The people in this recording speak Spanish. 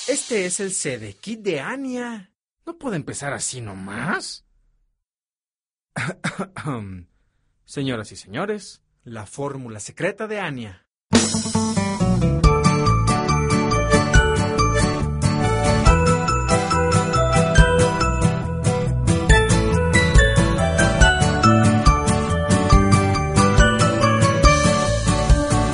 Este es el CD Kit de Anya. ¿No puede empezar así nomás? Señoras y señores, la fórmula secreta de Anya.